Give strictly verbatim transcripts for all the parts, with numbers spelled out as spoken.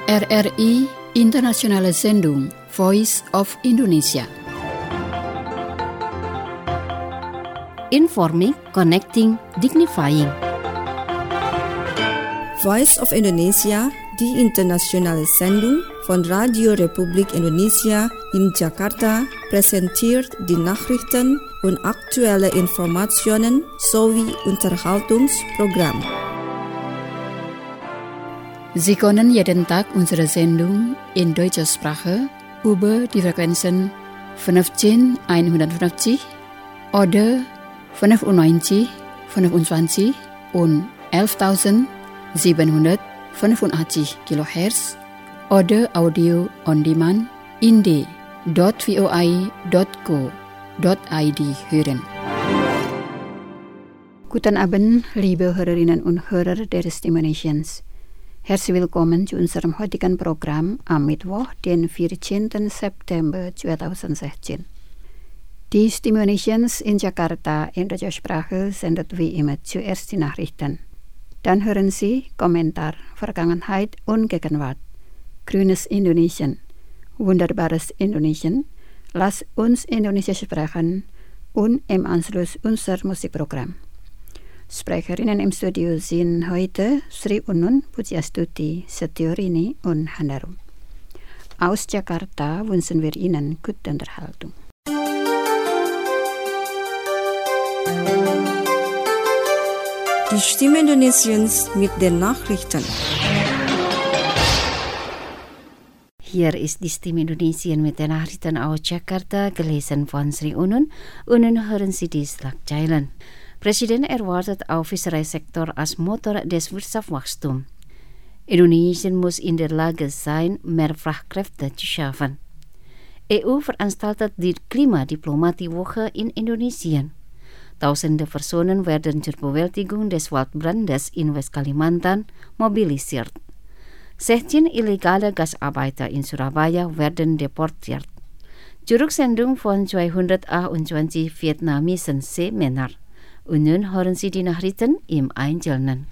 R R I Internationale Sendung Voice of Indonesia. Informing, connecting, dignifying. Voice of Indonesia, die internationale Sendung von Radio Republik Indonesia in Jakarta, präsentiert die Nachrichten und aktuelle Informationen sowie Unterhaltungsprogramm. Sie können jeden Tag unsere Sendung in deutscher Sprache über die Frequenzen fünfzehn einhundertfünfzig oder fünfundneunzig fünfundzwanzig und elftausendsiebenhundertfünfundachtzig Kilohertz oder Audio on Demand in d punkt voi punkt co punkt id hören. Guten Abend, liebe Hörerinnen und Hörer der Stimulations. Herzlich willkommen zu unserem heutigen Programm am Mittwoch, den vierzehnten September zweitausendsechzehn. Die Stimulations in Jakarta in deutscher Sprache sendet wie immer zuerst die Nachrichten. Dann hören Sie Kommentar, Vergangenheit und Gegenwart. Grünes Indonesien, wunderbares Indonesien, lass uns Indonesisch sprechen und im Anschluss unser Musikprogramm. Sprecherinnen im Studio sind heute Sri Unun, Pujiastuti, Setiorini und Handarum. Aus Jakarta wünschen wir Ihnen gute Unterhaltung. Die Stimme Indonesiens mit den Nachrichten. Hier ist die Stimme Indonesien mit den Nachrichten aus Jakarta, gelesen von Sri Unun, und nun hören Sie die Schlagzeilen. Presiden erwartet auf Fischereisektor als Motor des Wirtschaftswachstums. Indonesien muss in der Lage sein, mehr Fachkräfte zu schaffen. E U veranstaltet die Klimadiplomatie-Woche in Indonesien. Tausende Personen werden zur Bewältigung des Waldbrandes in Westkalimantan mobilisiert. sechzehn illegale Gasarbeiter in Surabaya werden deportiert. Zurücksendung von zweihundertachtundzwanzig vietnamesischen Seemännern. Und nun hören Sie die Nachrichten im Einzelnen.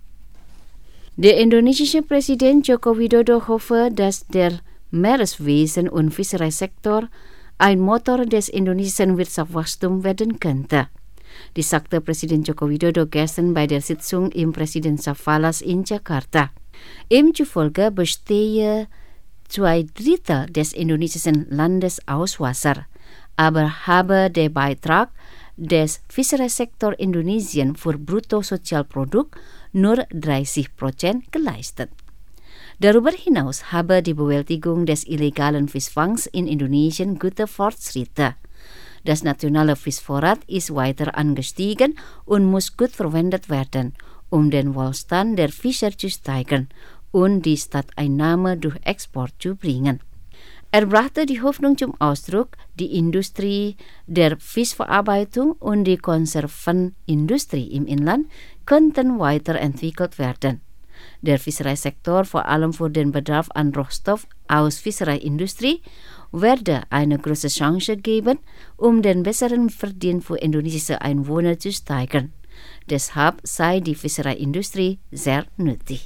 Der indonesische Präsident Joko Widodo hofft, dass der Meereswesen- und Fischereisektor ein Motor des indonesischen Wirtschaftswachstums werden könnte. Dies sagte Präsident Joko Widodo gestern bei der Sitzung im Präsidentschaftspalas in Jakarta. Ihm zufolge bestehe zwei Drittel des indonesischen Landes aus Wasser, aber habe der Beitrag des Fischereisektor Indonesien für Bruttosozialprodukt nur dreißig Prozent geleistet. Darüber hinaus habe die Bewältigung des illegalen Fischfangs in Indonesien gute Fortschritte. Das nationale Fischvorrat ist weiter angestiegen und muss gut verwendet werden, um den Wohlstand der Fischer zu steigern und die Staatseinnahme durch Export zu bringen. Er brachte die Hoffnung zum Ausdruck, die Industrie der Fischverarbeitung und die Konservenindustrie im Inland könnten weiterentwickelt werden. Der Fischereisektor, vor allem für den Bedarf an Rohstoff aus Fischereiindustrie, werde eine große Chance geben, um den besseren Verdienst für indonesische Einwohner zu steigern. Deshalb sei die Fischereiindustrie sehr nötig.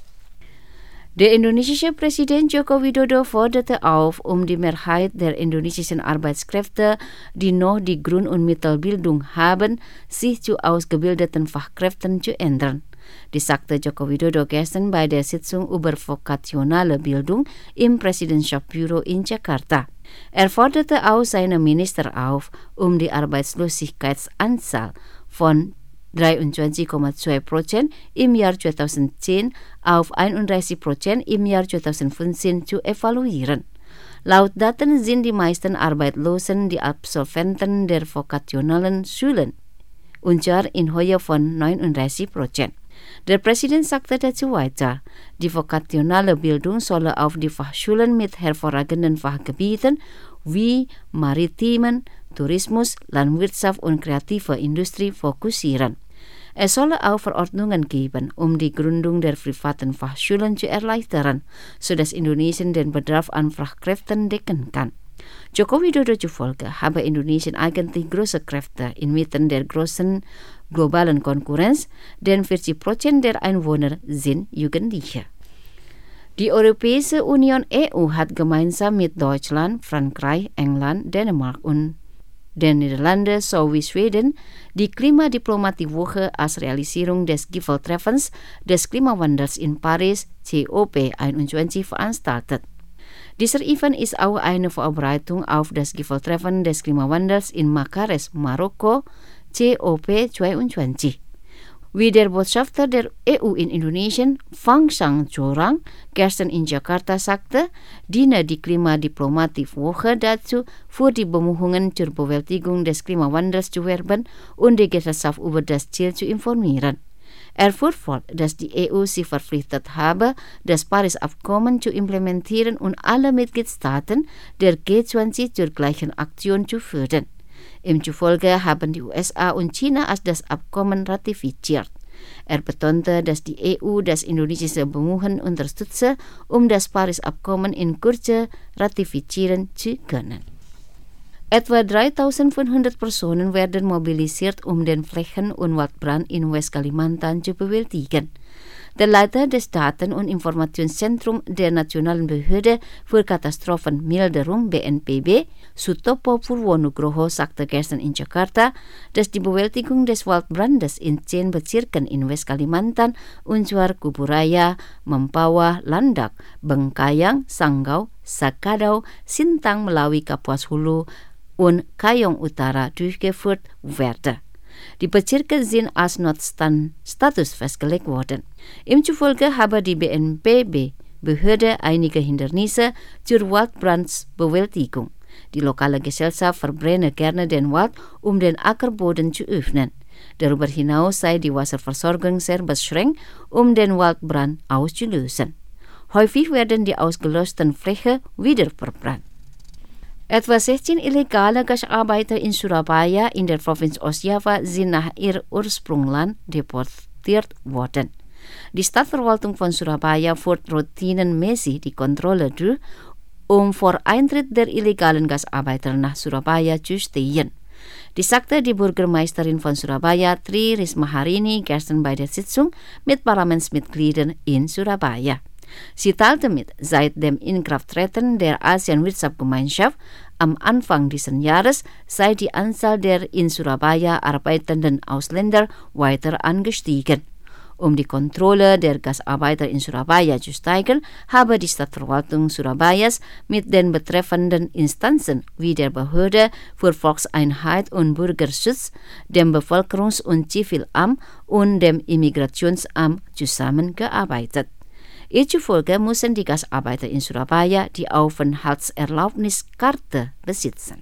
Der indonesische Präsident Joko Widodo forderte auf, um die Mehrheit der indonesischen Arbeitskräfte, die noch die Grund- und Mittelbildung haben, sich zu ausgebildeten Fachkräften zu ändern. Dies sagte Joko Widodo gestern bei der Sitzung über vokationale Bildung im Präsidentschaftsbüro in Jakarta. Er forderte auch seine Minister auf, um die Arbeitslosigkeitsanzahl von dreiundzwanzig Komma zwei Prozent im Jahr zweitausendzehn auf einunddreißig Prozent im Jahr zweitausendfünfzehn zu evaluieren. Laut Daten sind die meisten Arbeitslosen die Absolventen der vokationalen Schulen, und zwar in Höhe von neununddreißig Prozent. Der Präsident sagte dazu weiter, die vokationale Bildung solle auf die Fachschulen mit hervorragenden Fachgebieten wie Maritimen, Tourismus, Landwirtschaft und kreative Industrie fokussieren. Es solle auch Verordnungen geben, um die Gründung der privaten Fachschulen zu erleichtern, sodass Indonesien den Bedarf an Fachkräften decken kann. Joko Widodo zufolge habe Indonesien eigentlich große Kräfte inmitten der großen globalen Konkurrenz, denn vierzig Prozent der Einwohner sind Jugendliche. Die Europäische Union E U hat gemeinsam mit Deutschland, Frankreich, England, Dänemark und den Niederlanden sowie Schweden die Klimadiplomatie-Woche als Realisierung des Gipfeltreffens des Klimawandels in Paris C O P einundzwanzig veranstaltet. Dieser Event ist auch eine Vorbereitung auf das Gipfeltreffen des Klimawandels in Marrakesch, Marokko, C O P zweiundzwanzig. Wie der Botschafter der E U in Indonesien, Fang Sangcorang, gestern in Jakarta sagte, diene die Klimadiplomatie-Woche dazu, für die Bemühungen zur Bewältigung des Klimawandels zu werben und die Gesellschaft über das Ziel zu informieren. Er fuhr fort, dass die E U sich verpflichtet habe, das Paris-Abkommen zu implementieren und alle Mitgliedstaaten der G zwanzig zur gleichen Aktion zu führen. Ihm zufolge haben die U S A und China als das Abkommen ratifiziert. Er betonte, dass die E U das indonesische Bemühen unterstütze, um das Paris-Abkommen in Kürze ratifizieren zu können. Etwa dreitausendfünfhundert Personen werden mobilisiert, um den Flächen- und Waldbrand in West-Kalimantan zu bewältigen. Der Leiter des Daten- und Informationszentrums der Nationalen Behörde für Katastrophenmilderung B N P B, Sutopo Purwonugroho, sagte gestern in Jakarta, dass die Bewältigung des Waldbrandes in zehn Bezirken in West-Kalimantan, und zwar Kuburaya, Mempawah, Landak, Bengkayang, Sanggau, Sakadau, Sintang, Melawi, Kapuas Hulu und Kayong Utara durchgeführt werde. Die Bezirke sind als Notstand-Status festgelegt worden. Ihm zufolge habe die B N P B-Behörde einige Hindernisse zur Waldbrandsbewältigung. Die lokale Gesellschaft verbrenne gerne den Wald, um den Ackerboden zu öffnen. Darüber hinaus sei die Wasserversorgung sehr beschränkt, um den Waldbrand auszulösen. Häufig werden die ausgelösten Flächen wieder verbrannt. Etwa sechzehn illegale Gastarbeiter in Surabaya in der Provinz Ostjava sind nach ihr Ursprungsland deportiert worden. Die Stadtverwaltung von Surabaya führt routinenmäßig die Kontrolle durch, um vor Eintritt der illegalen Gastarbeiter nach Surabaya zu stehen. Dies sagte die Bürgermeisterin von Surabaya, Tri Risma Harini, gestern bei der Sitzung mit Parlamentsmitgliedern in Surabaya. Sie teilte mit, seit dem Inkrafttreten der ASEAN-Wirtschaftsgemeinschaft am Anfang dieses Jahres sei die Anzahl der in Surabaya arbeitenden Ausländer weiter angestiegen. Um die Kontrolle der Gastarbeiter in Surabaya zu steigern, habe die Stadtverwaltung Surabayas mit den betreffenden Instanzen wie der Behörde für Volkseinheit und Bürgerschutz, dem Bevölkerungs- und Zivilamt und dem Immigrationsamt zusammengearbeitet. Ihr zufolge müssen die Gastarbeiter in Surabaya die Aufenthaltserlaubniskarte besitzen.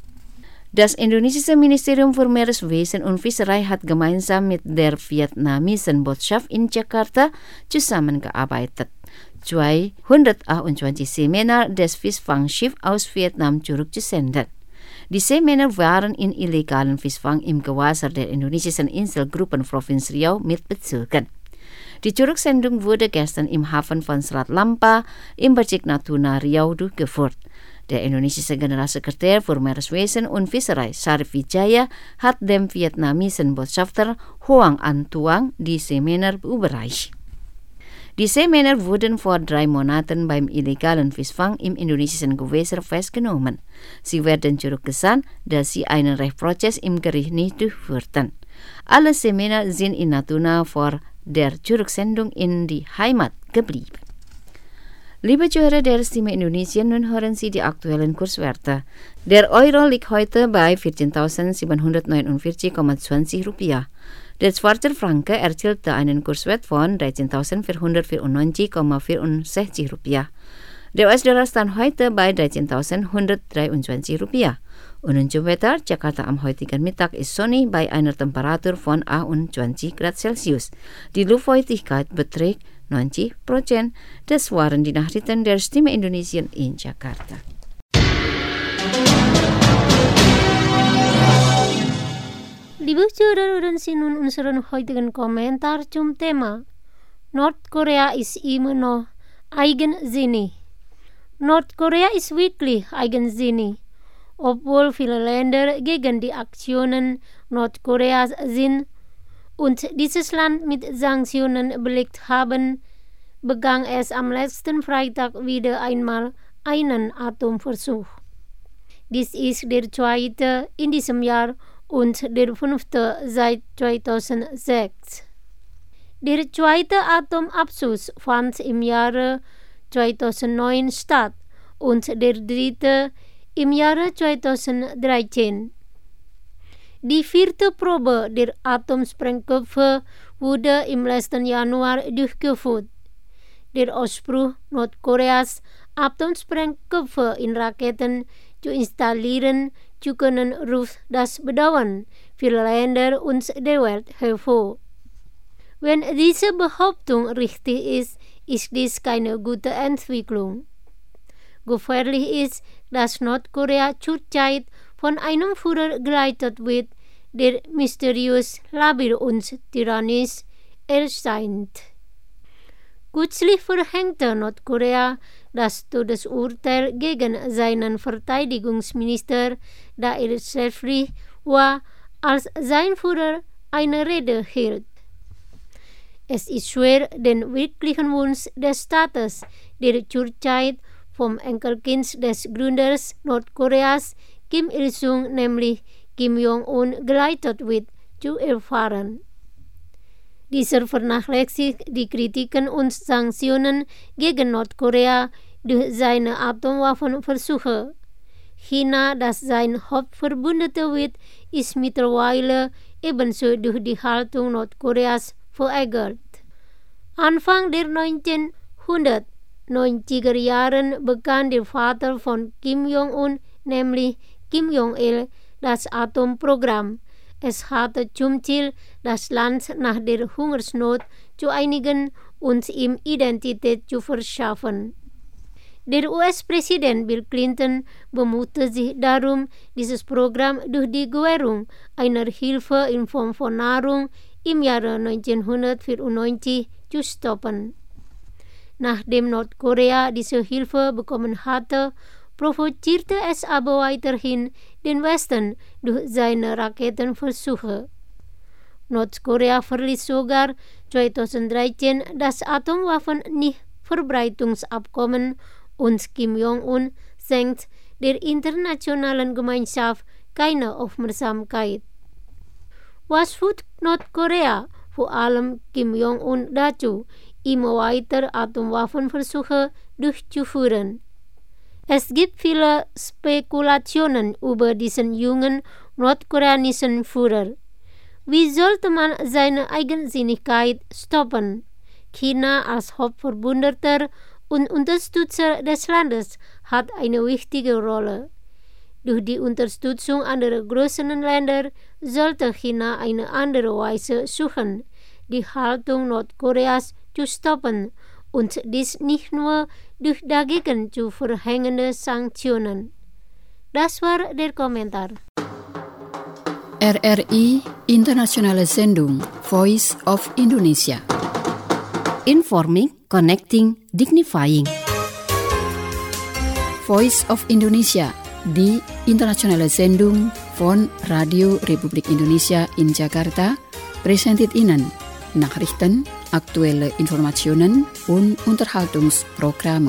Das indonesische Ministerium für Meereswesen und Fischerei hat gemeinsam mit der vietnamesischen Botschaft in Jakarta zusammengearbeitet. zweihundertachtundzwanzig Seminar des Fischfangschiffs aus Vietnam zurückzusenden. Die Seminar waren in illegalen Fischfang im Gewässer der indonesischen Inselgruppen Provinz Riau mitbezogen. Die Zurücksendung wurde gestern im Hafen von Selat Lampa im Bezirk Natuna Riau durchgeführt. Der indonesische Generalsekretär für Meereswesen und Fischerei, Sarif Wijaya, hat dem vietnamesischen Botschafter Hoang An Tuang die Seminar überreicht. Die Seemänner wurden vor drei Monaten beim illegalen Fischfang im indonesischen Gewässer festgenommen. Sie werden zurückgesandt, da sie einen Rechtsprozess im Gericht nicht durchführten. Alle Seemänner sind in Natuna vor der Zurücksendung in die Heimat geblieben. Liebe Zuhörer der Stimme Indonesien, nun hören Sie die aktuellen Kurswerte. Der Euro liegt heute bei vierzehntausendsiebenhundertneunundvierzig Komma zwanzig Rupiah. Der Schweizer Franken erzielte einen Kurswert von dreizehntausendvierhundertvierundneunzig Komma vierundsechzig Rupiah. Der U S-Dollar stand heute bei dreizehntausendzehundertdreiundzwanzig Rupiah. Und unser Wetter, Jakarta am heutigen Mittag ist sonnig bei einer Temperatur von achtundzwanzig Grad Celsius. Die Luftfeuchtigkeit beträgt neunzig Prozent. Das waren die Nachrichten der Stimme Indonesien in Jakarta. Liebe Zuhörerinnen und unseren heutigen Kommentar zum Thema Nordkorea ist immer noch eigensinnig. Nordkorea ist wirklich eigensinnig, obwohl viele Länder gegen die Aktionen Nordkoreas sind und dieses Land mit Sanktionen belegt haben, begann es am letzten Freitag wieder einmal einen Atomversuch. Dies ist der zweite in diesem Jahr und der fünfte seit zweitausendsechs. Der zweite Atomabschuss fand im Jahre zweitausendneun statt und der dritte im Jahre zweitausenddreizehn. Die vierte Probe der Atomsprengköpfe wurde im letzten Januar durchgeführt. Der Ausspruch Nordkoreas, Atomsprengköpfe in Raketen zu installieren zu können, ruft das Bedauern vieler Länder und der Welt hervor. Wenn diese Behauptung richtig ist, ist dies keine gute Entwicklung. Gefährlich ist, dass Nordkorea zurzeit von einem Führer geleitet wird, der mysteriös, labil und tyrannisch erscheint. Kürzlich verhängte Nordkorea das Todesurteil gegen seinen Verteidigungsminister, da er schädlich war, als sein Führer eine Rede hielt. Es ist schwer, den wirklichen Wunsch des Staates, der zurzeit vom Enkelkind des Gründers Nordkoreas, Kim Il-sung, nämlich Kim Jong-un, geleitet wird, zu erfahren. Dieser vernachlässigt die Kritiken und Sanktionen gegen Nordkorea durch seine Atomwaffenversuche. China, das sein Hauptverbündeter wird, ist mittlerweile ebenso durch die Haltung Nordkoreas verärgert. Anfang der neunzehnhundertneunziger Jahren begann der Vater von Kim Jong-un, nämlich Kim Jong-il, das Atomprogramm. Es hatte zum Ziel, das Land nach der Hungersnot zu einigen und ihm Identität zu verschaffen. Der U S-Präsident Bill Clinton bemühte sich darum, dieses Programm durch die Gewährung einer Hilfe in Form von Nahrung im Jahre neunzehnhundertvierundneunzig zu stoppen. Nachdem Nordkorea diese Hilfe bekommen hatte, provozierte es aber weiterhin den Westen durch seine Raketenversuche. Nordkorea verließ sogar zweitausenddreizehn das Atomwaffennichtverbreitungsabkommen und Kim Jong-un schenkt der internationalen Gemeinschaft keine Aufmerksamkeit. Was führt Nordkorea, vor allem Kim Jong-un, dazu, immer weiter Atomwaffenversuche durchzuführen? Es gibt viele Spekulationen über diesen jungen nordkoreanischen Führer. Wie sollte man seine Eigensinnigkeit stoppen? China als Hauptverbündeter und Unterstützer des Landes hat eine wichtige Rolle. Durch die Unterstützung anderer größeren Länder sollte China eine andere Weise suchen, die Haltung Nordkoreas zu stoppen und dies nicht nur durch dagegen zu verhängende Sanktionen. Das war der Kommentar. R R I Internationale Sendung Voice of Indonesia. Informing, Connecting, Dignifying. Voice of Indonesia, die internationale Sendung von Radio Republik Indonesia in Jakarta, präsentiert Ihnen Nachrichten, aktuelle Informationen und Unterhaltungsprogramme.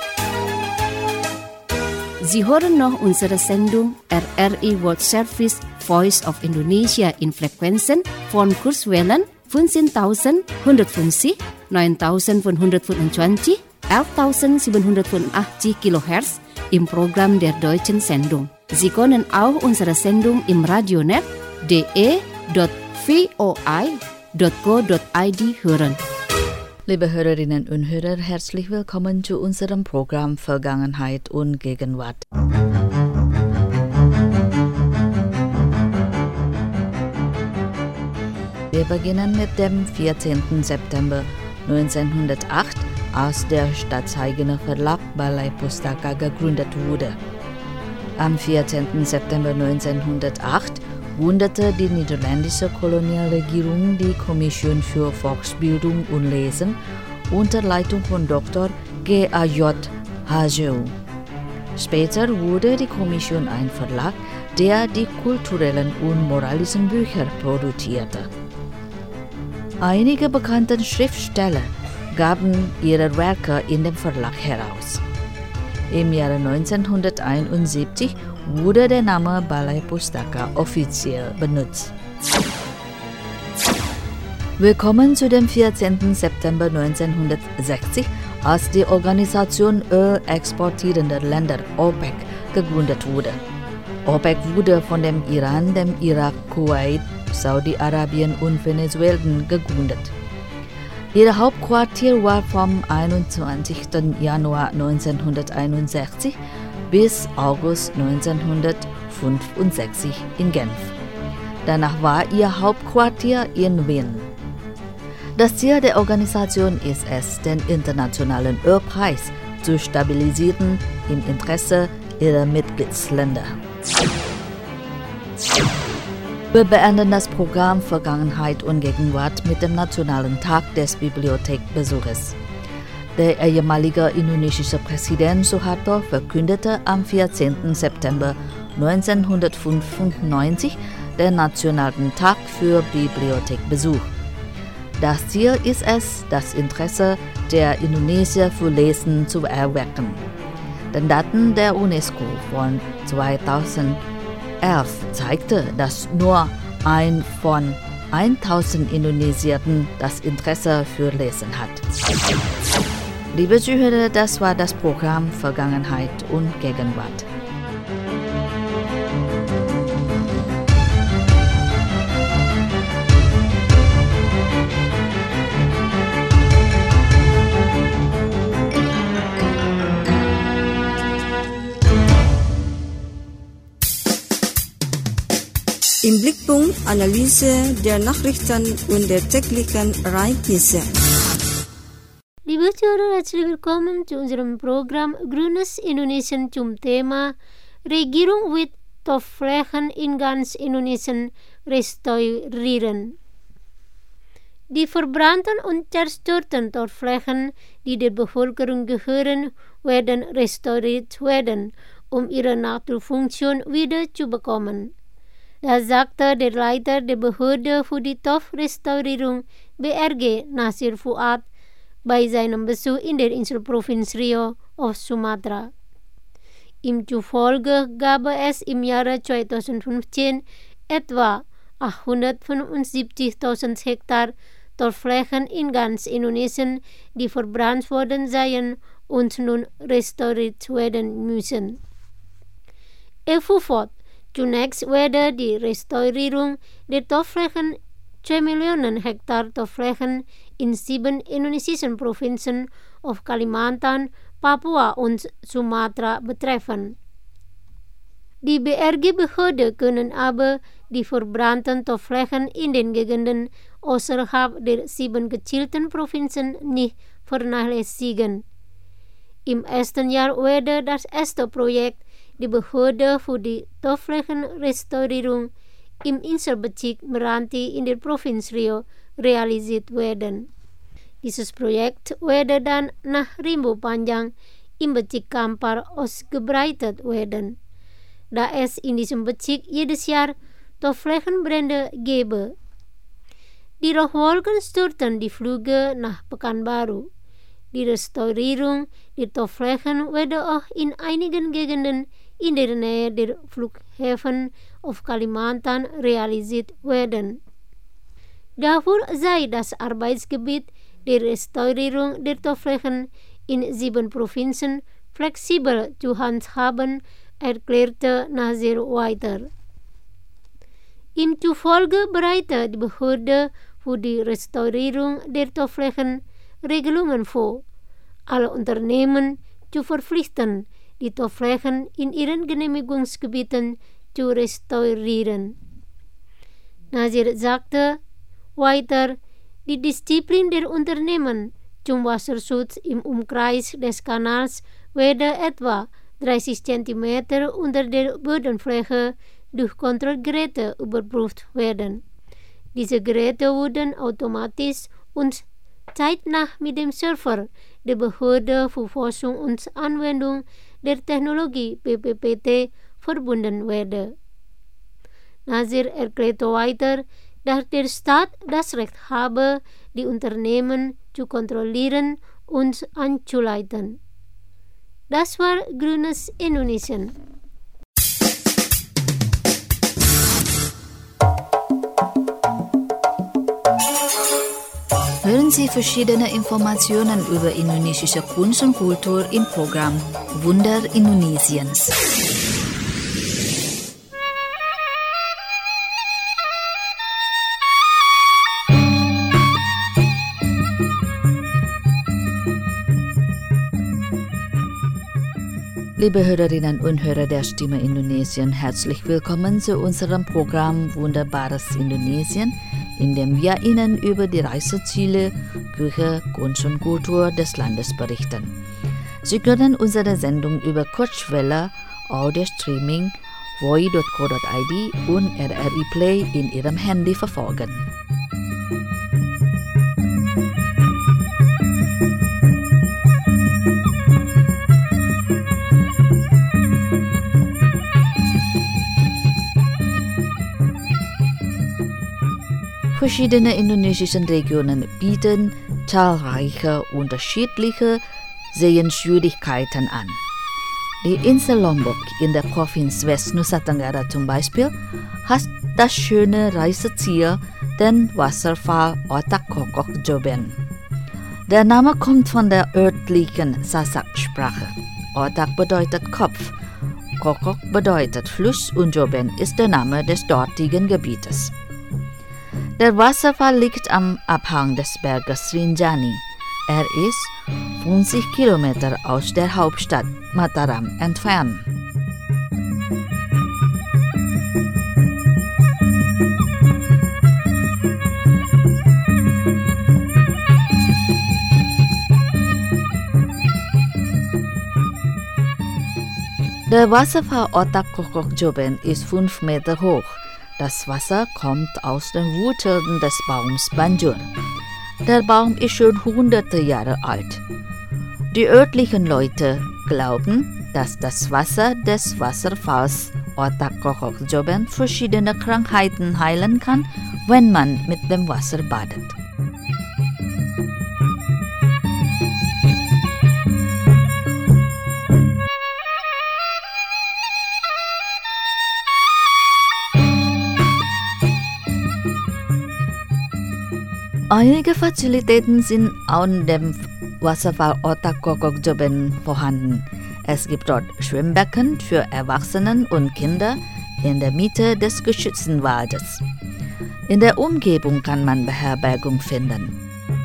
Sie hören noch unsere Sendung R R I World Service Voice of Indonesia in Frequenzen von Kurzwellen fünfzehntausendeinhundertfünfzig, neuntausendfünfhundertfünfundzwanzig, elftausendsiebenhundertfünfundachtzig Kilohertz im Programm der deutschen Sendung. Sie können auch unsere Sendung im Radionet d e punkt v o i punkt co punkt i d hören. Liebe Hörerinnen und Hörer, herzlich willkommen zu unserem Programm Vergangenheit und Gegenwart. Wir beginnen mit dem vierzehnten September neunzehnhundertacht, als der staatseigene Verlag Balai Pustaka gegründet wurde. Am vierzehnten September neunzehnhundertacht gründete die niederländische Kolonialregierung die Kommission für Volksbildung und Lesen unter Leitung von Doktor G A J Hajeu. Später wurde die Kommission ein Verlag, der die kulturellen und moralischen Bücher produzierte. Einige bekannte Schriftsteller gaben ihre Werke in dem Verlag heraus. Im Jahre neunzehnhunderteinundsiebzig wurde der Name Balai Pustaka offiziell benutzt. Willkommen zu dem vierzehnten September neunzehnhundertsechzig, als die Organisation ölexportierender Länder OPEC gegründet wurde. OPEC wurde von dem Iran, dem Irak, Kuwait, Saudi-Arabien und Venezuela gegründet. Ihr Hauptquartier war vom einundzwanzigsten Januar neunzehnhunderteinundsechzig bis August neunzehnhundertfünfundsechzig in Genf. Danach war ihr Hauptquartier in Wien. Das Ziel der Organisation ist es, den internationalen Ölpreis zu stabilisieren im Interesse ihrer Mitgliedsländer. Wir beenden das Programm Vergangenheit und Gegenwart mit dem Nationalen Tag des Bibliothekbesuches. Der ehemalige indonesische Präsident Suharto verkündete am vierzehnten September neunzehnhundertfünfundneunzig den Nationalen Tag für Bibliothekbesuch. Das Ziel ist es, das Interesse der Indonesier für Lesen zu erwecken. Den Daten der UNESCO von zweitausendelf zeigte, dass nur ein von tausend Indonesiern das Interesse für Lesen hat. Liebe Zuhörer, das war das Programm Vergangenheit und Gegenwart. Im Blickpunkt Analyse der Nachrichten und der täglichen Ereignisse. Liebe Zuhörer, herzlich willkommen zu unserem Programm Grünes Indonesien zum Thema Regierung wird Torflächen in ganz Indonesien restaurieren. Die verbrannten und zerstörten Torflächen, die der Bevölkerung gehören, werden restauriert werden, um ihre Naturfunktion wieder zu bekommen. Das sagte der Leiter der Behörde für die Torfrestaurierung B R G Nasir Fuad bei seinem Besuch in der Inselprovinz Rio auf Sumatra. Ihm zufolge gab es im Jahre zweitausendfünfzehn etwa achthundertfünfundsiebzigtausend Hektar Torfflächen in ganz Indonesien, die verbrannt worden seien und nun restauriert werden müssen. Er fuhr fort, zunächst werde die Restaurierung der Torfflächen zwei Millionen Hektar Torfflächen in sieben indonesischen Provinzen auf Kalimantan, Papua und Sumatra betreffen. Die B R G-Behörde können aber die verbrannten Torfflächen in den Gegenden außerhalb der sieben gezielten Provinzen nicht vernachlässigen. Im ersten Jahr werde das erste Projekt die Behörde für die Torfflächenrestaurierung im Inselbezirk Meranti in der Provinz Rio realisiert werden. Dieses Projekt werde dann nach Rimbo Panjang im Bezirk Kampar ausgebreitet werden, da es in diesem Bezirk jedes Jahr Torfflächenbrände gebe. Die Rauchwolken störten die Flüge nach Pekanbaru. Die Restaurierung der Torfflächen werde auch in einigen Gegenden in der Nähe der Flughäfen auf Kalimantan realisiert werden. Dafür sei das Arbeitsgebiet der Restaurierung der Torfflächen in sieben Provinzen flexibel zu handhaben, erklärte Nasir weiter. Ihm zufolge bereitet die Behörde für die Restaurierung der Torfflächen Regelungen vor, alle Unternehmen zu verpflichten, die Torfflächen in ihren Genehmigungsgebieten zu restaurieren. Nasir sagte weiter, die Disziplin der Unternehmen zum Wasserschutz im Umkreis des Kanals werde etwa dreißig Zentimeter unter der Bodenfläche durch Kontrollgeräte überprüft werden. Diese Geräte wurden automatisch und zeitnah mit dem Server der Behörde für Forschung und Anwendung der Technologie B P P T verbunden werde. Nasir erklärte weiter, dass der Staat das Recht habe, die Unternehmen zu kontrollieren und anzuleiten. Das war Grünes Indonesien. Hören Sie verschiedene Informationen über indonesische Kunst und Kultur im Programm Wunder Indonesiens. Liebe Hörerinnen und Hörer der Stimme Indonesien, herzlich willkommen zu unserem Programm Wunderbares Indonesien, in dem wir Ihnen über die Reiseziele, Küche, Kunst und Kultur des Landes berichten. Sie können unsere Sendung über Kurzwelle, Audio-Streaming, voi punkt co punkt id und R R I Play in Ihrem Handy verfolgen. Verschiedene indonesische Regionen bieten zahlreiche unterschiedliche Sehenswürdigkeiten an. Die Insel Lombok in der Provinz West Nusa Tenggara zum Beispiel hat das schöne Reiseziel, den Wasserfall Otak Kokok Joben. Der Name kommt von der örtlichen Sasak-Sprache. Otak bedeutet Kopf, Kokok bedeutet Fluss und Joben ist der Name des dortigen Gebietes. Der Wasserfall liegt am Abhang des Berges Rinjani. Er ist fünfzig Kilometer aus der Hauptstadt Mataram entfernt. Der Wasserfall Otak Kokok Joben ist fünf Meter hoch. Das Wasser kommt aus den Wurzeln des Baums Banjur. Der Baum ist schon hunderte Jahre alt. Die örtlichen Leute glauben, dass das Wasser des Wasserfalls Otak Kokok Joben verschiedene Krankheiten heilen kann, wenn man mit dem Wasser badet. Einige Fazilitäten sind an dem Wasserfall Otak Kokok Joben vorhanden. Es gibt dort Schwimmbecken für Erwachsene und Kinder in der Mitte des geschützten Waldes. In der Umgebung kann man Beherbergung finden.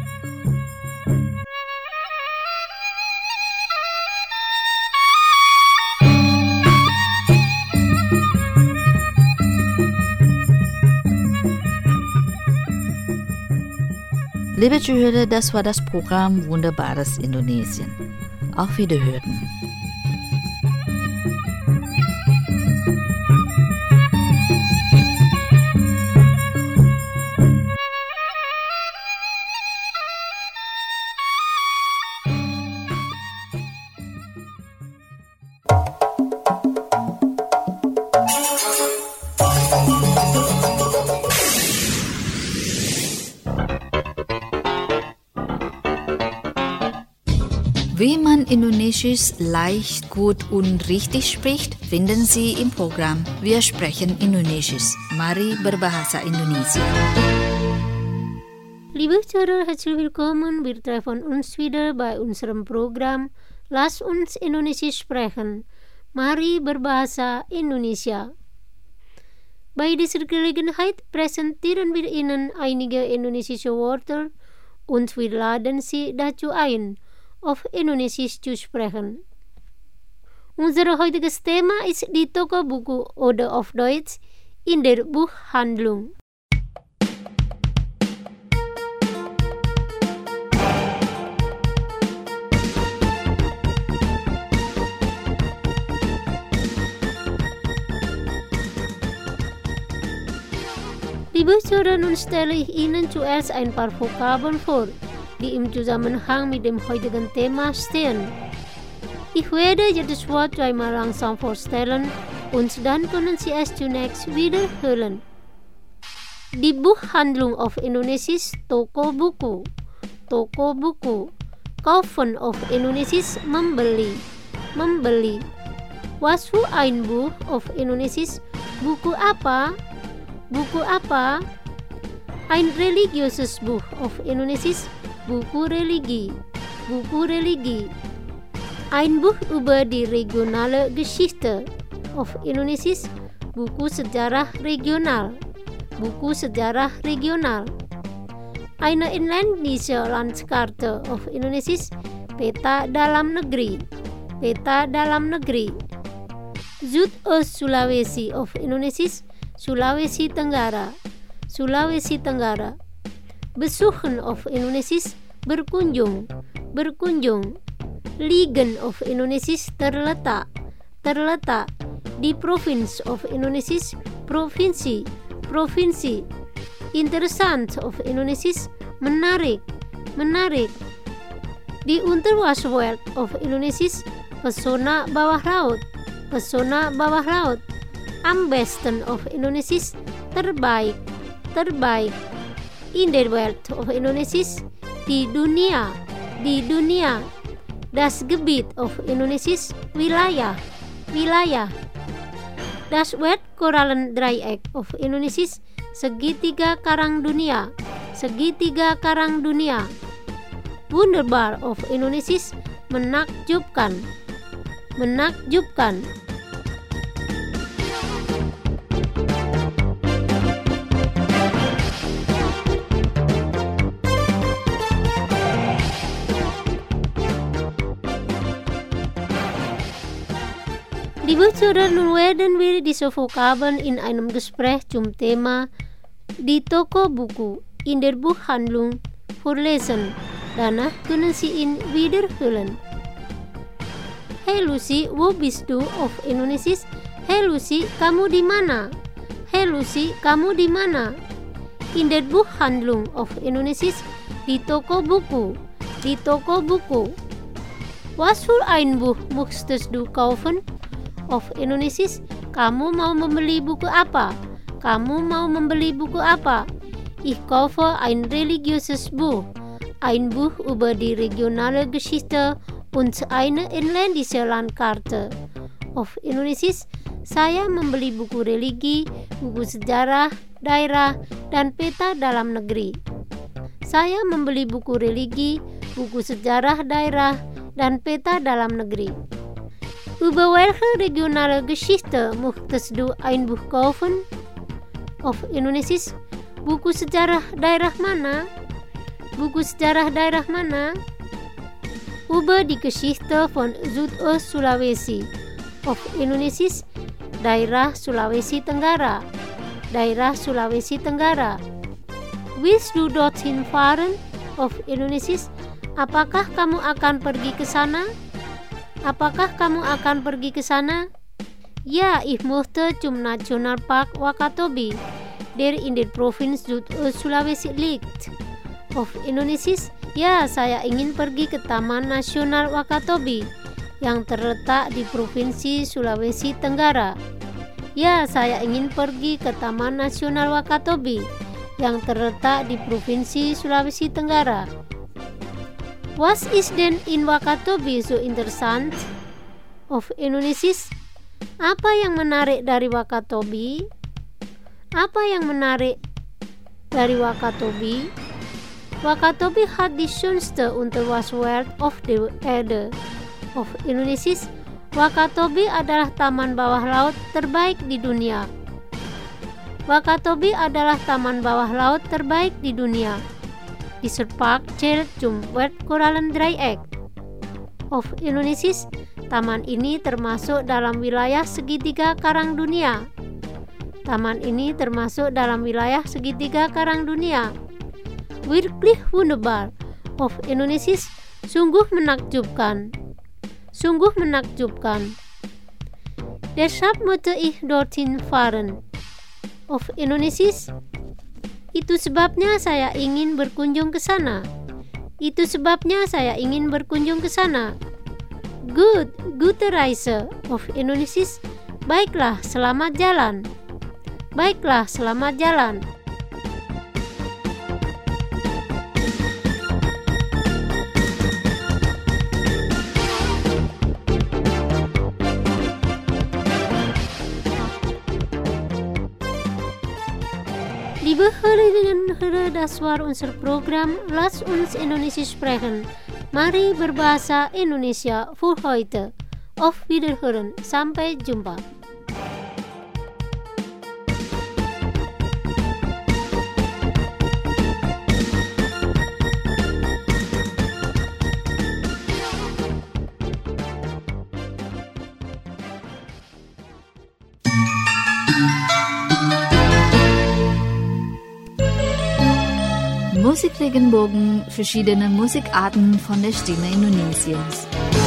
Liebe Zuhörer, das war das Programm Wunderbares Indonesien. Auf Wiederhören. Wie man Indonesisch leicht, gut und richtig spricht, finden Sie im Programm Wir sprechen Indonesisch. Mari berbahasa Indonesia. Liebe Zuhörer, herzlich willkommen. Wir treffen uns wieder bei unserem Programm Lass uns Indonesisch sprechen. Mari berbahasa Indonesia. Bei dieser Gelegenheit präsentieren wir Ihnen einige indonesische Wörter und wir laden Sie dazu ein, auf Indonesisch zu sprechen. Unser heutiges Thema ist die Toko Buku oder auf Deutsch in der Buchhandlung. Liebe Zuhörer, nun stelle ich Ihnen zuerst ein paar Vokabeln vor, die im Zusammenhang mit dem heutigen Thema stehen. Ich werde jedes Wort zweimal langsam vorstellen und dann können Sie es zunächst wiederholen. Die Buchhandlung auf Indonesisch Toko Buku. toko buku. Kaufen of Indonesisch membeli. Membeli. Was für ein Buch of Indonesisch? Buku apa? Buku apa? Ein religiöses Buch of Indonesisch. Buku religi. Buku religi. Ein Buch über die regionale Geschichte of Indonesisch. Buku sejarah regional. Buku sejarah regional. Eine inländische Landkarte of Indonesisch. Peta dalam negeri. Peta dalam negeri. Südost Sulawesi of Indonesisch. Sulawesi Tenggara. Sulawesi Tenggara. Besuchen of Indonesisch. Berkunjung. Berkunjung. Liegen of Indonesisch. Terletak. Terletak. Di Province of Indonesisch. Provinsi. Provinsi. Interessant of Indonesisch. Menarik. Menarik. Di Unterwasserwelt of Indonesisch. Pesona bawah laut. Pesona bawah laut. Am besten of Indonesisch. Terbaik. Terbaik. In der Welt of Indonesisch. Di dunia. Di dunia. Das Gebiet of Indonesisch. Wilayah. Wilayah. Das Wetkorallendreieck of Indonesisch. Segitiga karang dunia. Segitiga karang dunia. Wunderbar of Indonesisch. Menakjubkan. Menakjubkan. Liebe Zuhörer, nun werden wir diese Vokabeln in einem Gespräch zum Thema die Toko Buku in der Buchhandlung vorlesen. Danach können Sie ihn wiederholen. Hey Lucy, wo bist du auf Indonesisch? Hey Lucy, kamu di mana? Hey Lucy, kamu di mana? In der Buchhandlung auf Indonesisch, di toko buku, di toko buku. Was für ein Buch möchtest du kaufen? Auf Indonesisch, kamu mau membeli buku apa? Kamu mau membeli buku apa? Ich kaufe ein religiöses Buch, ein Buch über die regionale Geschichte und eine inländische Landkarte. Auf Indonesisch, saya membeli buku religi, buku sejarah, daerah, dan peta dalam negeri. Saya membeli buku religi, buku sejarah daerah, dan peta dalam negeri. Über welche regionale Geschichte möchtest du ein Buch kaufen? Auf Indonesisch, buku sejarah daerah mana? Buku sejarah daerah mana? Über die Geschichte von Südost Sulawesi. Auf Indonesisch, daerah Sulawesi Tenggara. Daerah Sulawesi Tenggara. Willst du dorthin fahren? Auf Indonesisch, apakah kamu akan pergi ke sana? Apakah kamu akan pergi ke sana? Ja, ich möchte zum Nationalpark Wakatobi, der in der Provinz Südost Sulawesi liegt. Auf Indonesisch, ya, saya ingin pergi ke Taman Nasional Wakatobi yang terletak di Provinsi Sulawesi Tenggara. Ya, saya ingin pergi ke Taman Nasional Wakatobi yang terletak di Provinsi Sulawesi Tenggara. Was ist denn in Wakatobi so interessant? Auf Indonesisch, apa yang menarik dari Wakatobi? Apa yang menarik dari Wakatobi? Wakatobi hat die schönste Unterwasserwelt of the Erde. Of Indonesisch, Wakatobi adalah taman bawah laut terbaik di dunia. Wakatobi adalah taman bawah laut terbaik di dunia. Dieser Park zählt zum Wetkorallendreieck. Of Indonesisch, taman ini termasuk dalam wilayah segitiga karang dunia. Taman ini termasuk dalam wilayah segitiga karang dunia. Wirklich wunderbar. Of Indonesisch, sungguh menakjubkan. Sungguh menakjubkan. Deshalb möchte ich dorthin fahren. Of Indonesisch, itu sebabnya saya ingin berkunjung ke sana. Itu sebabnya saya ingin berkunjung ke sana. Good, gute Reise. Of Indonesisch, baiklah, selamat jalan. Baiklah, selamat jalan. Liebe Hörerinnen und Hörer, das war unser Programm Lass uns Indonesia sprechen. Mari berbahasa Indonesia für heute. Auf Wiederhören, sampai jumpa. Musikregenbogen, verschiedene Musikarten von der Stimme Indonesiens.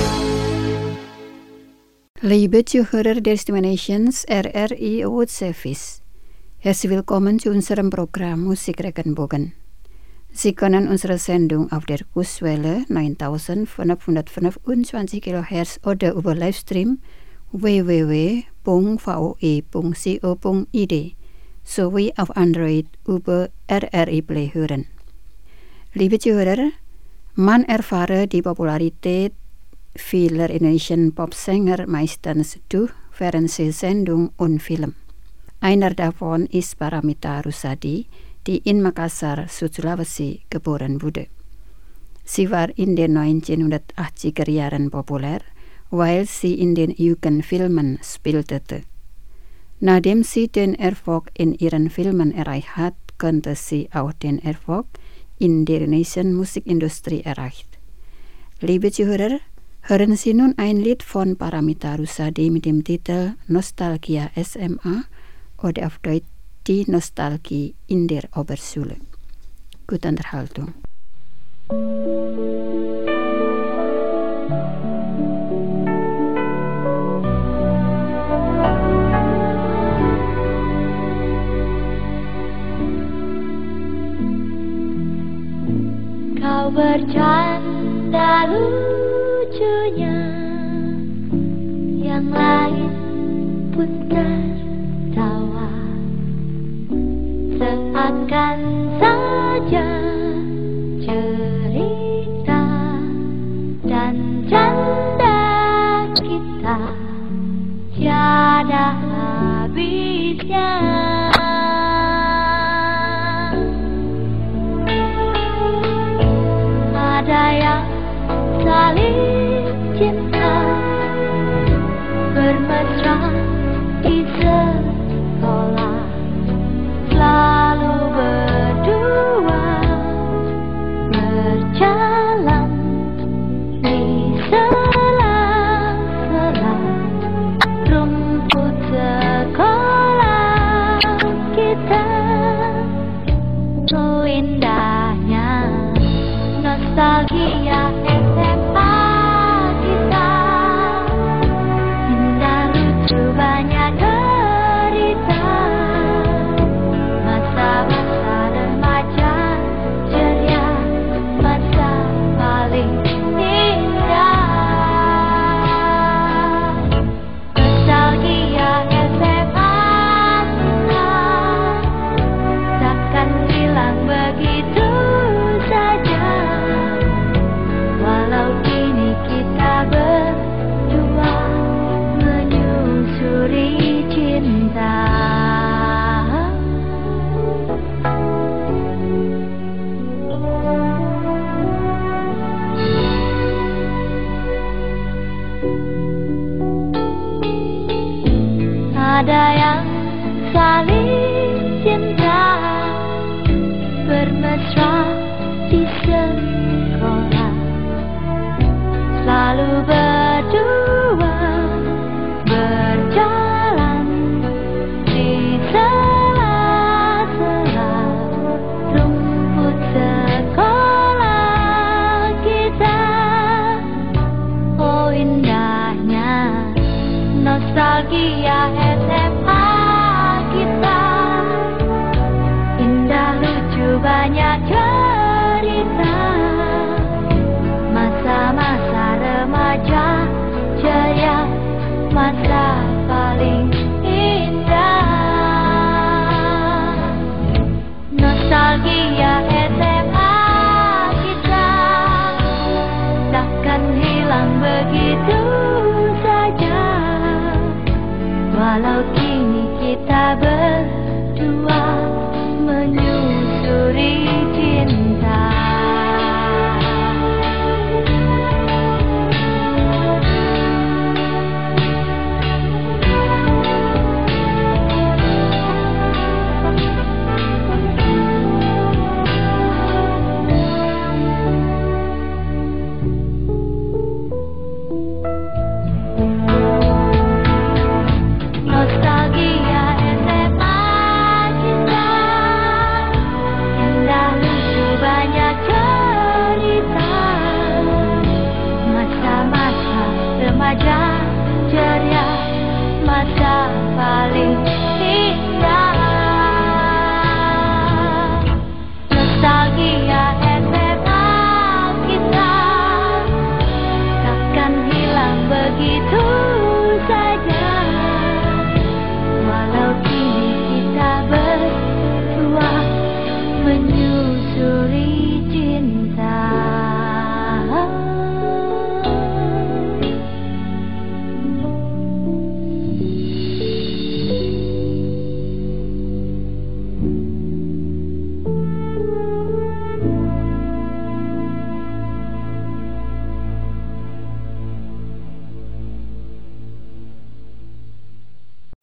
Liebe Zuhörer der Stimme Nations R R I World Service. Herzlich willkommen zu unserem Programm Musikregenbogen. Sie können unsere Sendung auf der Kurswelle neuntausendfünfhundertfünfundzwanzig Kilohertz oder über Livestream w w w punkt v o e punkt co punkt i d sowie auf Android über R R I Play hören. Liebe Zuhörer, man erfahre die Popularität vieler Indonesian Popsänger meistens durch Fernsehsendung und Film. Einer davon ist Paramita Rusady, die in Makassar, Sulawesi geboren wurde. Sie war in den neunzehnhundertachtziger Jahren populär, weil sie in den Jugendfilmen spielte. Nachdem sie den Erfolg in ihren Filmen erreicht hat, konnte sie auch den Erfolg in der Indonesian Musikindustrie erreicht. Liebe Zuhörer, hören Sie nun ein Lied von Paramita Rusady mit dem Titel Nostalgia S M A oder auf Deutsch Die Nostalgie in der Oberschule. Gute Unterhaltung. Kau bercanda lucunya, yang lain pun tertawa, seakan saja cerita dan canda kita tiada habisnya. Ada yang saling cinta, bermesra di sekolah, selalu berdua berjalan di sela-sela rumput sekolah kita. Oh indahnya nostalgia S M A kita, indah lucu banyak cerita, masa-masa remaja ceria, masa paling indah. Nostalgia S M A kita takkan hilang begitu saja.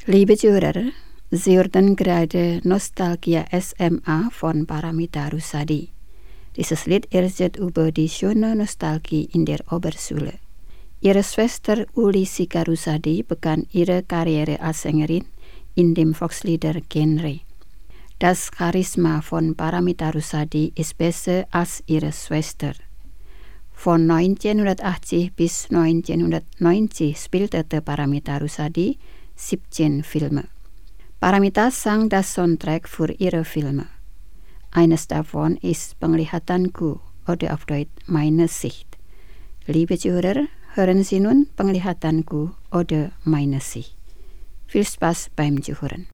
Liebe Zuhörer, Sie hörten gerade Nostalgia S M A von Paramita Rusady. Dieses Lied erzählt über die schöne Nostalgie in der Oberschule. Ihre Schwester Uli Sika Rusady begann ihre Karriere als Sängerin in dem Volkslieder-Genre. Das Charisma von Paramita Rusady ist besser als ihre Schwester. Von neunzehnhundertachtzig bis neunzehnhundertneunzig spielte Paramita Rusady siebzehn Filme. Paramita sang das Soundtrack für ihre Filme. Eines davon ist Penglihatanku oder auf Deutsch Meine Sicht. Liebe Zuhörer, hören Sie nun Penglihatanku oder Meine Sicht. Viel Spaß beim Zuhören.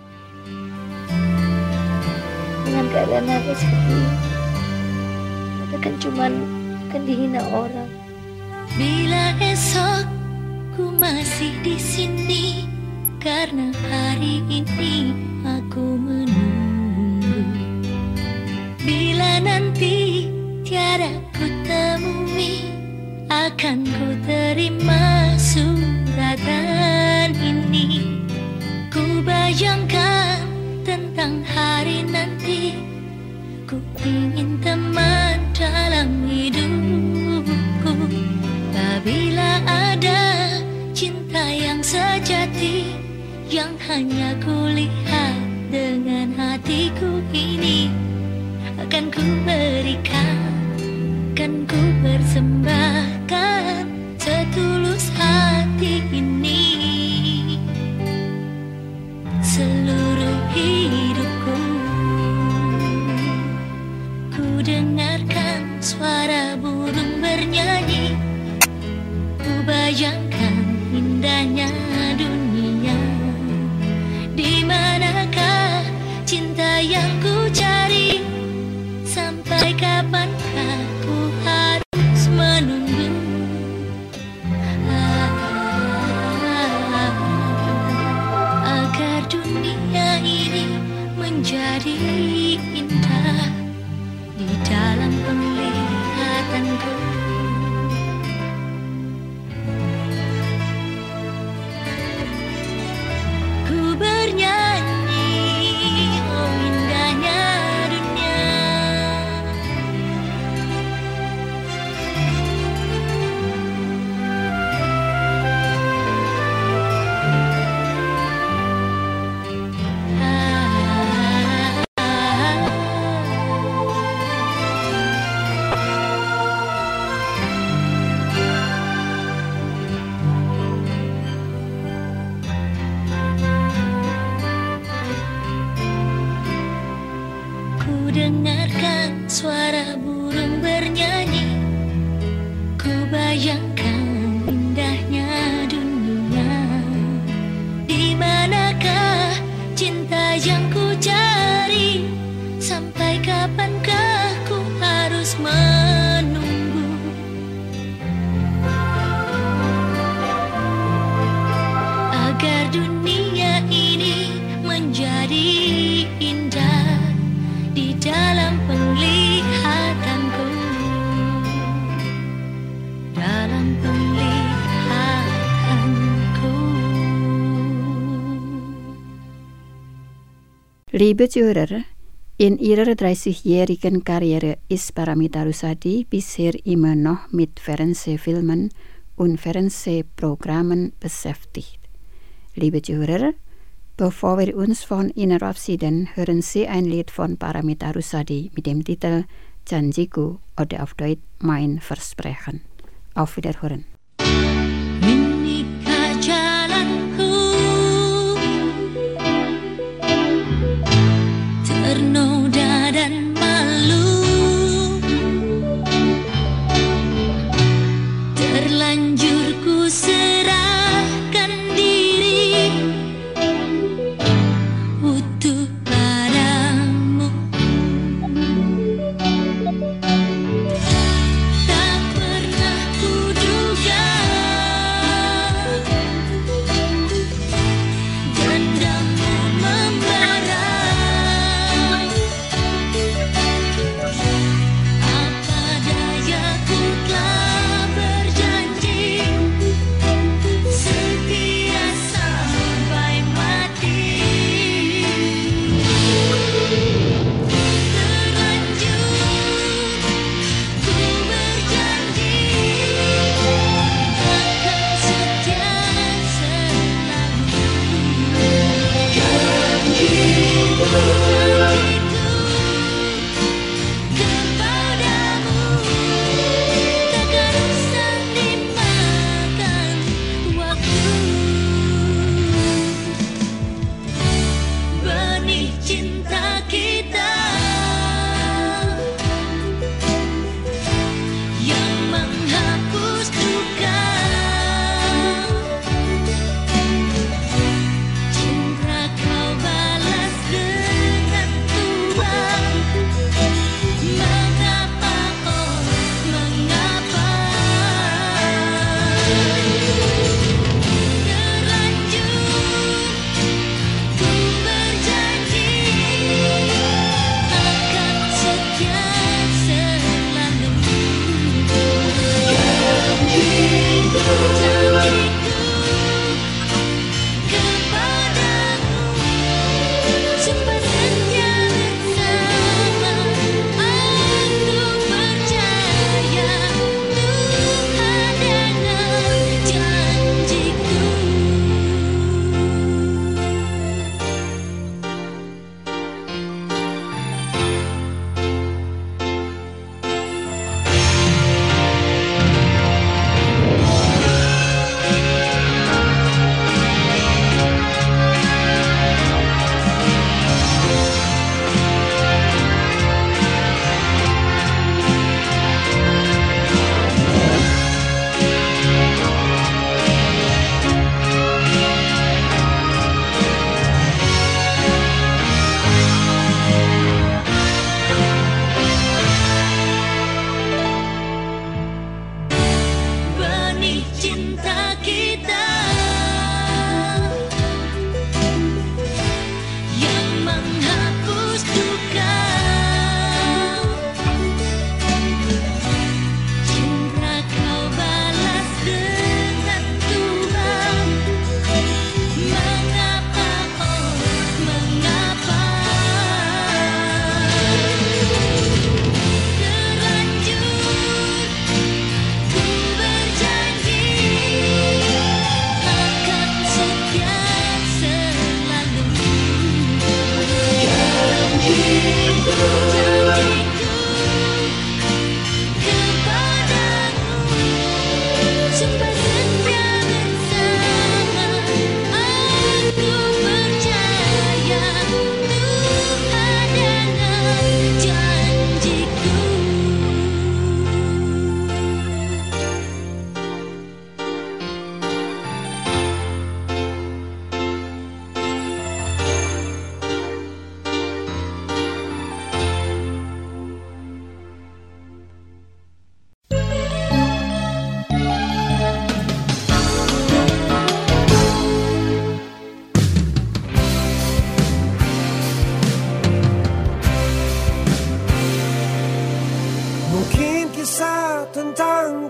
Dengan keadaan hati seperti ini, kita kan cuman akan dihina orang. Bila esok ku masih di sini, karena hari ini aku menunggu. Bila nanti tiada ku temui, akan ku terima suratan ini. Ku bayangkan tentang hari nanti, ku ingin teman dalam hidupku. Bila ada cinta yang sejati, yang hanya ku lihat dengan hatiku ini, akan ku berikan, akan ku persembahkan setulus hati ini. Seluruh hidupku, ku dengarkan suara burung bernyanyi, ku bayangkan indahnya dunia. Di manakah cinta yang ku cari? Sampai kapankah ku harus menunggu? Agar dunia ini menjadi indah di dalam penglihatanku. Ku bernyanyi, oh indahnya dunia. Ku dengarkan suara burung bernyanyi, ku bayangkan indahnya dunia. Di manakah cinta yang ku cari? Sampai kapankah ku harus menunggu? Agar dunia ini menjadi indah di dalam penglihatanku, dalam penglihatanku. Liebe Zuhörer, in ihrer dreißigjährigen Karriere ist Paramita Rusady bisher immer noch mit Fernsehfilmen und Fernsehprogrammen beschäftigt. Liebe Zuhörer, bevor wir uns von Ihnen verabschieden, hören Sie ein Lied von Paramita Rusady mit dem Titel Janjiku oder auf Deutsch Mein Versprechen. Auf Wiederhören. Inikah jalanku ternoda dan malu, terlanjur ku serahkan diri utuh padamu. Tak pernah ku duga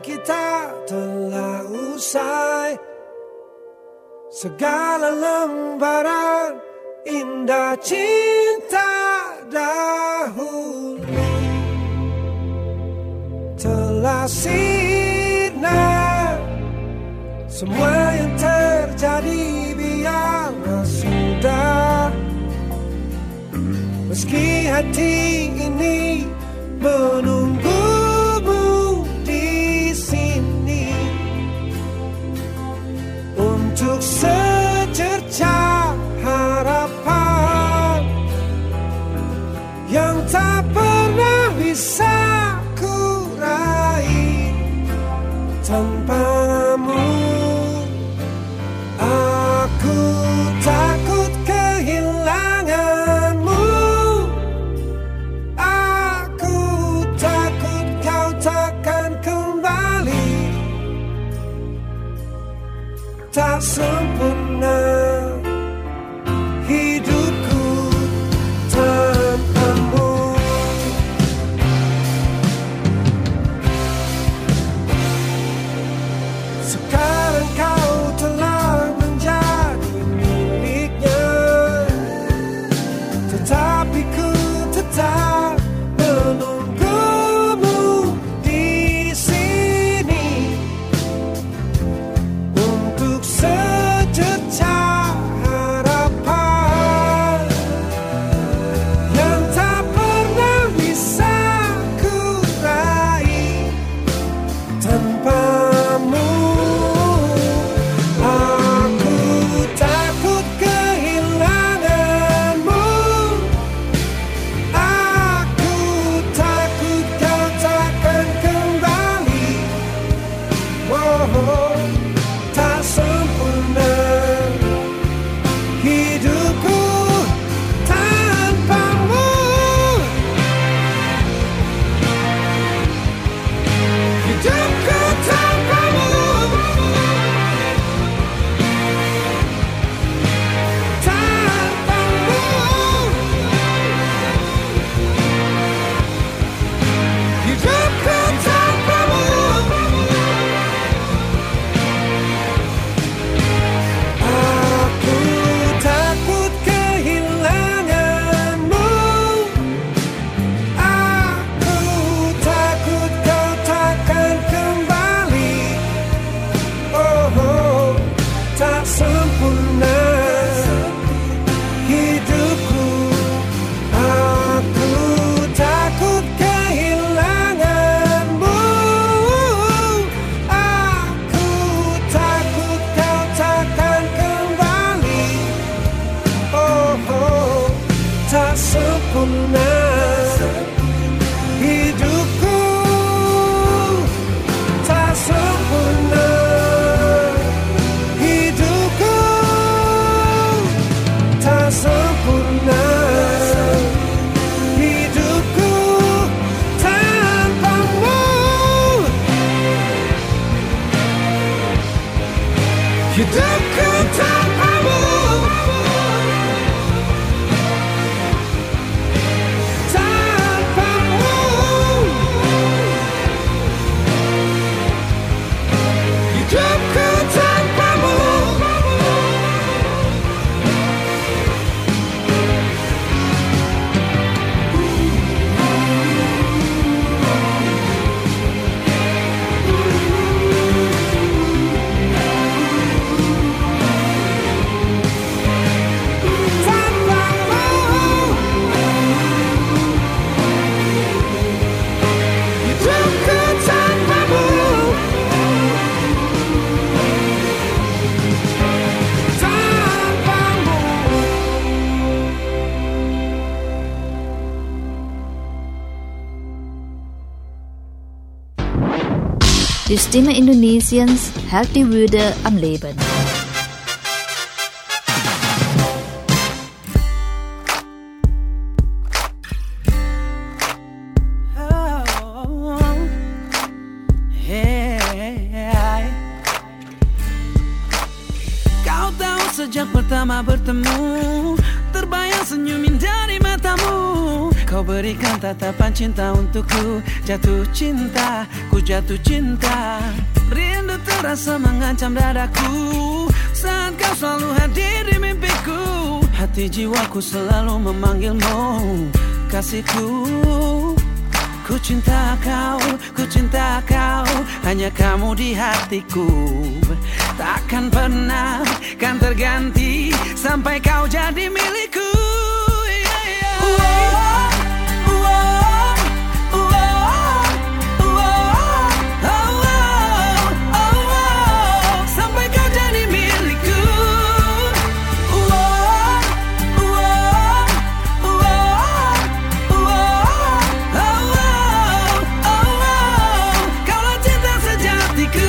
kita telah usai. Segala lembaran indah cinta dahulu telah sirna. Semua yang terjadi biarlah sudah. Meski hati ini menunggumu di sini untuk secerca harapan yang tak pernah bisa ku raih tanpamu. Aku takut kehilanganmu. Aku takut kau takkan kembali. Tak sempurna hidupku tanpamu. Sekarang kau telah menjadi miliknya, tetapi ku tetap menunggumu di sini untuk secerca harapan yang tak pernah bisa ku raih tanpamu. Aku takut kehilanganmu. Aku takut kau takkan kembali. Oh, tak sempurna hidupku tanpamu. Hidupku tanpamu. Tanpamu. Hidupku tanpamu. Aku takut kehilanganmu. Aku takut kau takkan kembali. Oh, tak sempurna hidupku. Aku takut kehilanganmu. Aku takut kau takkan kembali. Oh, tak sempurna hidupku. Tak sempurna hidupku. Tak sempurna hidupku tanpamu. Hidupku tanpamu. Tanpamu. Hidupku tanpamu. Die Stimme Indonesiens hält die Würde am Leben. Kau tahu sejak pertama bertemu, terbayang senyum dari matamu. kau berikan tatapan cinta untukku. Jatuh cinta, ku jatuh cinta. Rindu terasa mengancam dadaku saat kau selalu hadir di mimpiku. Hati jiwaku selalu memanggilmu, kasihku. Ku cinta kau, ku cinta kau, hanya kamu di hatiku. Takkan pernah kan terganti sampai kau jadi milikku. Yeah, yeah. Wow, wow, wow, wow, oh, wow, oh, wow, sampai kau jadi milikku. Wow, wow, wow, wow, oh, wow, oh, wow, kaulah cinta sejatiku.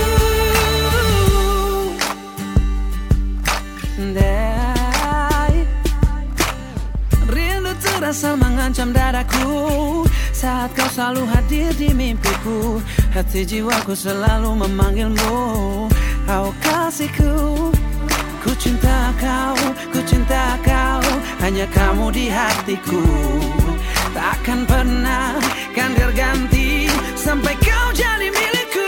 Rindu terasa mengancam dadaku saat kau selalu hadir di mimpiku. Hati jiwaku selalu memanggilmu, oh kasihku. Ku cinta kau, ku cinta kau, hanya kamu di hatiku. Takkan pernah kan terganti sampai kau jadi milikku.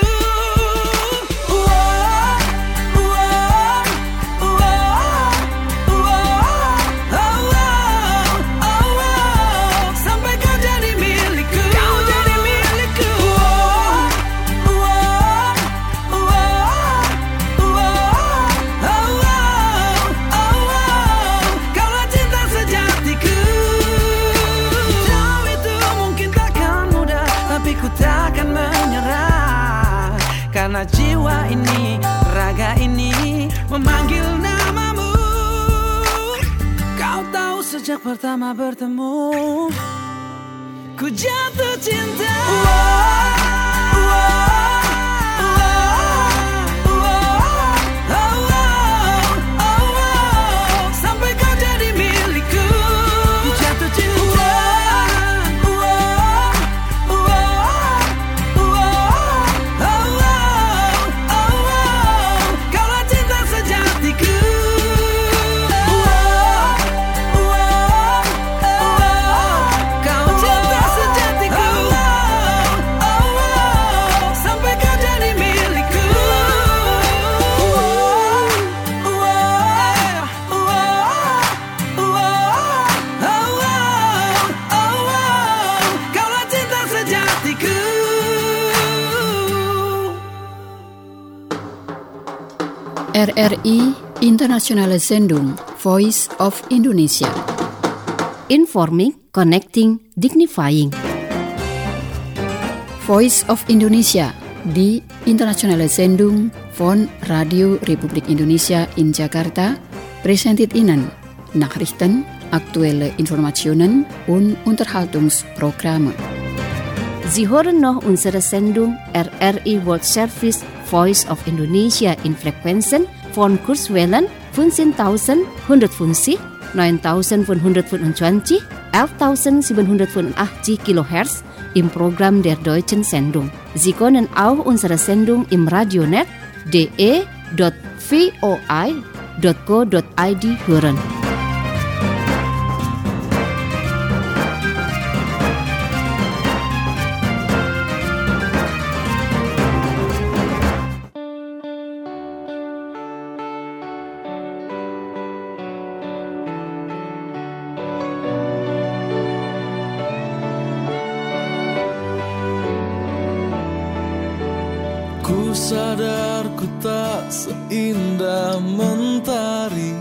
Karena jiwa ini, raga ini memanggil namamu. Kau tahu sejak pertama bertemu, ku jatuh cinta. Sampai kau jadi milikku, ku jatuh cinta. R R I Internationale Sendung Voice of Indonesia. Informing, connecting, dignifying. Voice of Indonesia di Internationale Sendung von Radio Republik Indonesia in Jakarta presented Ihnen Nachrichten, aktuelle Informationen und Unterhaltungsprogramme. Sie hören noch unsere Sendung R R I World Service Voice of Indonesia in Frequenzen von Kurzwellen fünfzehntausendeinhundertfünfzig, neuntausendfünfhundertfünfundzwanzig, elftausendsiebentausendsiebenhundertfünfundachtzig Kilohertz im Programm der deutschen Sendung. Sie können auch unsere Sendung im Radionet d e dot v o i dot co dot i d hören. Ku sadar ku tak seindah mentari,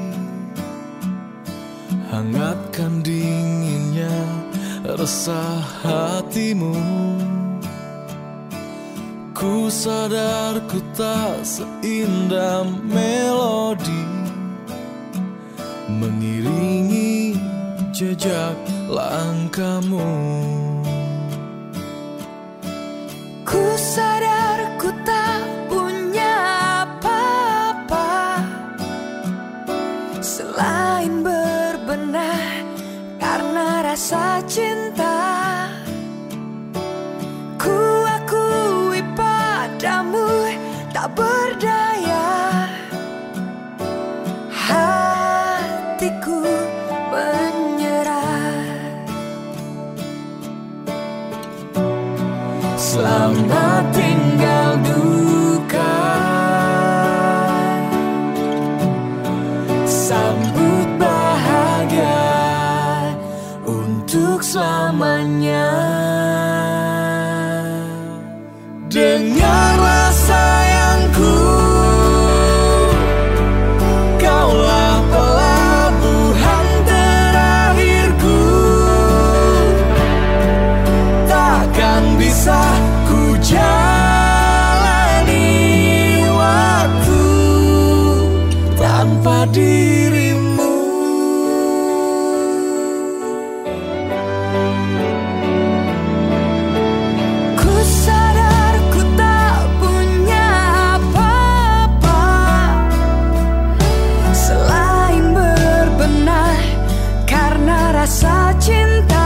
hangatkan dinginnya resah hatimu. Ku sadar ku tak seindah melodi mengiringi jejak langkahmu. Ku sadar ku tak punya apa-apa selain berbenah karena rasa cinta. Ku akui padamu tak berdaya, hatiku menyerah. Selamat tinggal duka, sambut bahagia untuk selamanya. Dengarlah sayangku, kaulah pelabuhan terakhirku. Takkan bisa ku jalani waktu tanpa dirimu. Ku sadar ku tak punya apa-apa selain berbenah karena rasa cinta.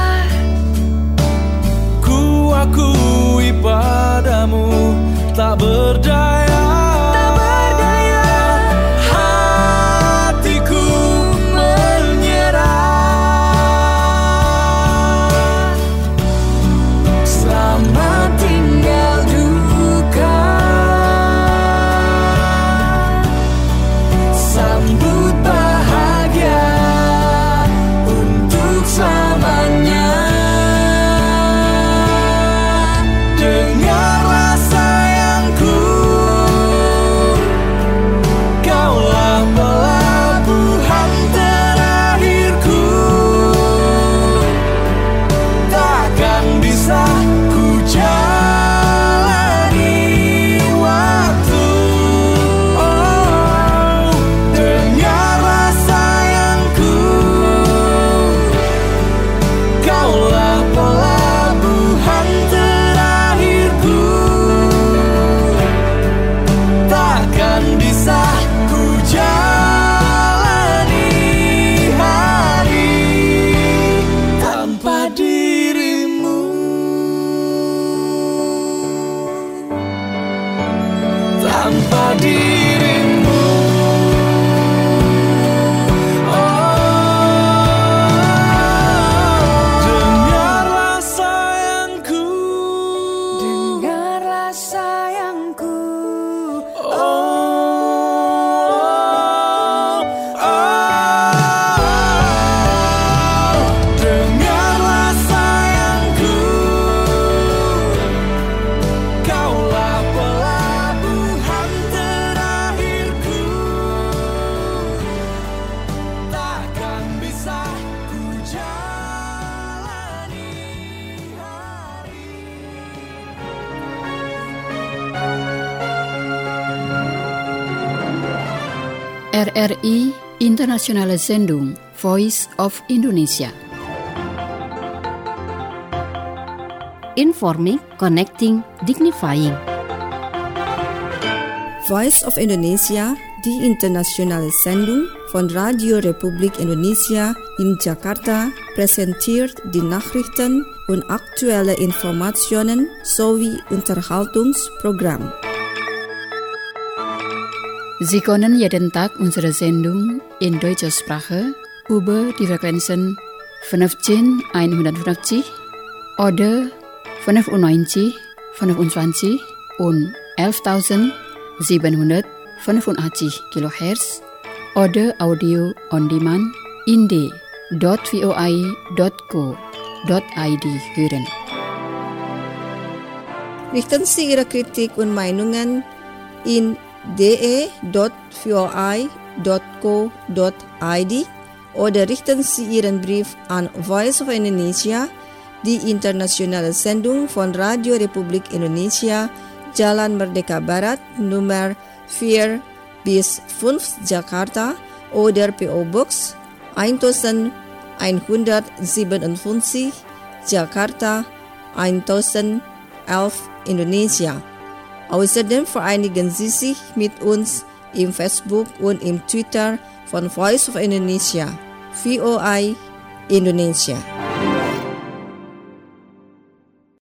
Ku akui padamu tak berdaya, Tak berdaya, hatiku menyerah. selamat tinggal duka, Sambut bahagia untuk selamanya. Dengarlah sayangku, kaulah pelabuhan terakhirku. Takkan bisa ku jalani waktu. Oh, dengarlah sayangku, kaulah pelabuhan terakhirku. Takkan bisa ku jalani hari tanpa dirimu. Tanpa dirimu. Oh, dengarlah sayangku, dengarlah sayangku. oh, oh, dengarlah sayangku, kaulah pelabuhan terakhirku. Takkan bisa ku jalani hari. R R I Internationale Sendung Voice of Indonesia. Informing, connecting, dignifying. Voice of Indonesia, die internationale Sendung von Radio Republik Indonesia in Jakarta, präsentiert die Nachrichten und aktuelle Informationen sowie Unterhaltungsprogramm. Sie können jeden Tag unsere Sendung in deutscher Sprache über die Frequenzen fünfzehn oder fünfundneunzig, fünfundzwanzig und elftausendsiebenhundertfünfundachtzig Kilohertz oder Audio on Demand in d punkt voi punkt co punkt id hören. Richten Sie Ihre Kritik und Meinungen in d e punkt voi punkt co punkt id oder richten Sie Ihren Brief an Voice of Indonesia, die internationale Sendung von Radio Republik Indonesia, Jalan Merdeka Barat, Nummer vier bis fünf Jakarta oder P O Box elf Jakarta elf Indonesia. Außerdem vereinigen Sie sich mit uns im Facebook und im Twitter von Voice of Indonesia, V O I Indonesia.